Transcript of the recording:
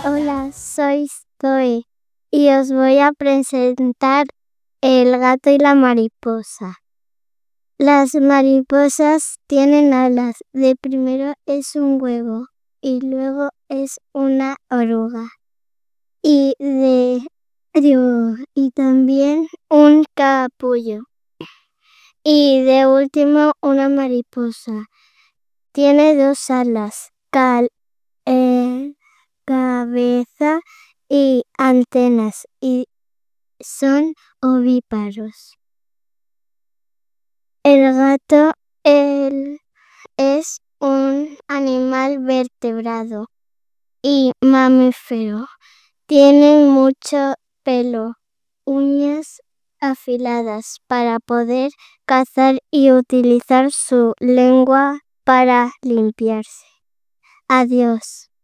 Hola, soy Zoe y os voy a presentar el gato y la mariposa. Las mariposas tienen alas. De primero es un huevo y luego es una oruga. Y también un capullo. Y de último una mariposa. Tiene dos alas, cabeza y antenas y son ovíparos. El gato es un animal vertebrado y mamífero. Tiene mucho pelo, uñas afiladas para poder cazar y utilizar su lengua para limpiarse. Adiós.